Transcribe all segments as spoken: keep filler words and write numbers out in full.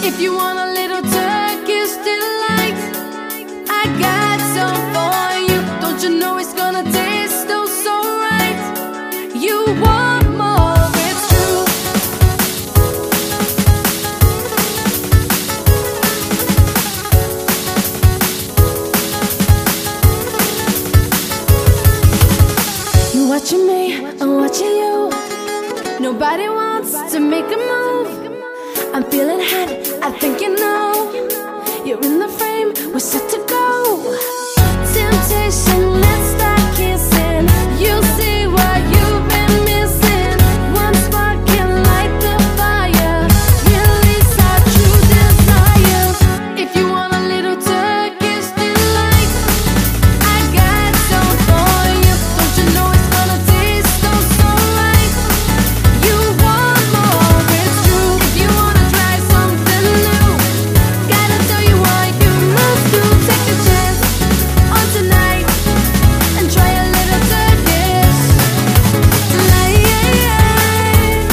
If you want a little Turkish delight, I got some for you. Don't you know it's gonna taste oh so right? You want more, it's true. You watching me, I'm watching you. Nobody wants to make a move. I'm feeling hot, I think you know. You're in the frame, we're set to go. Temptation, let's start kissing. You see what you've been missing. One spark can light the fire, release our true desire. If you want a little Turkish delight, I got some for you. Don't you know it's gonna taste oh so right? You want more, it's true. If you wanna try something new, gotta tell you what you must do. Take a chance on tonight and try a little Turkish delight.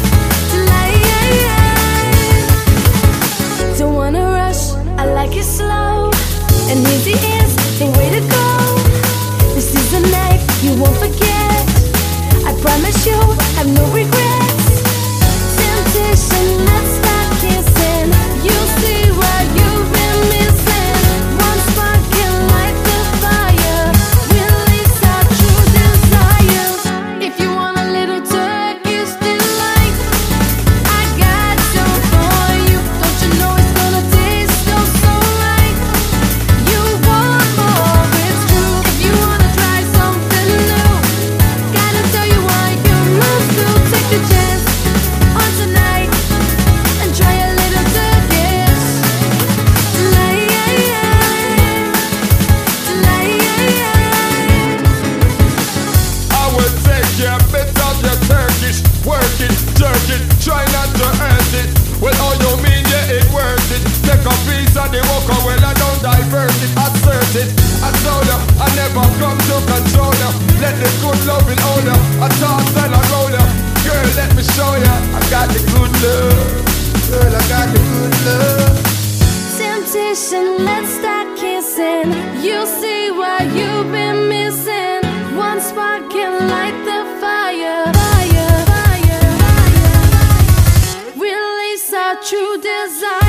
Delight. Don't wanna rush, I like it slow. And easy is the way to go. This is a night you won't forget. I promise you, have no regrets. Temptation, let's start kissing. You'll see what you've been missing. One spark can light the fire, release our true desires. If you want a little Turkish delight, I got some for you. Don't you know it's gonna taste oh so right? You want more, it's true. If you wanna try something new, gotta tell you what you must do. Take a chance on tonight and try a little Turkish delight. Delight. I will take your bit of your Turkish. Work it, jerk it, try not to hurt it. Well, all you mean, yeah, it worth it. Take a piece of the walker, well, I don't divert it, assert it. I told you, I never come to control you. Let the good loving hold you. I toss and I roll you. Girl, let me show you, I got the good love. Girl, I got the good love. Temptation, let's start kissing. You'll see what you've been missing. One spark can light the fire, fire, fire, fire. Release our true desire.